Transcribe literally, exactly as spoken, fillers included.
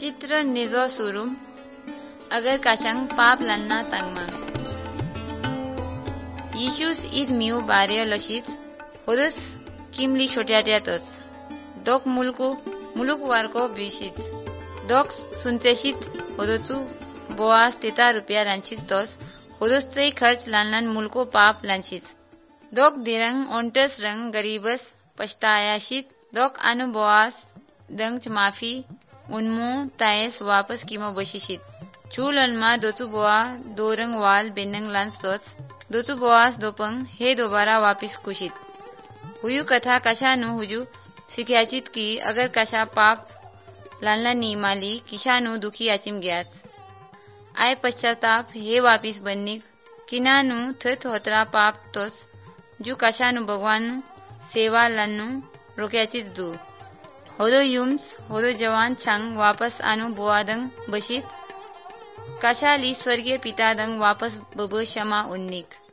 चित्र निजो सुरुम अगर काशंग पाप लन्ना तंगमा यीशुस ईद मिउ बारियो लशित होदस किमली छोट्याट्यातस दोक मुलकू मुलुक वारको बिशित दोक सुनतेशित होदोचू बोआस तेता रुपया लांचिस तोस होदोसचे खर्च लानलान मुलको पाप लांचिस दोक दिरंग ओंटस रंग गरीबस पछतायाशित दोक अनु बोआस दंग माफी उन्मो तायस वापस कीमो बशिशित चूलनमा दोचू बोआ दोरंग वाल बेनंग लांस तोच दोचू बोआस दोपंग हे दोबारा वापिस कुशित हुयू कथा कशानु हुजू सिख्याचित की अगर कशा पाप लानला नीमाली किशानु दुखी आचिम गयाच आय पश्चाताप हे वापिस बन्निक किनानु थत होतरा पाप तोच जू कशानु भगवानु सेवा लानु रोक्याचीच दू होदो युम्स होदो जवान छंग वापस आनु बुआदंग बशित कशाली स्वर्गीय पितादंग वापस बब क्षमा उन्निक।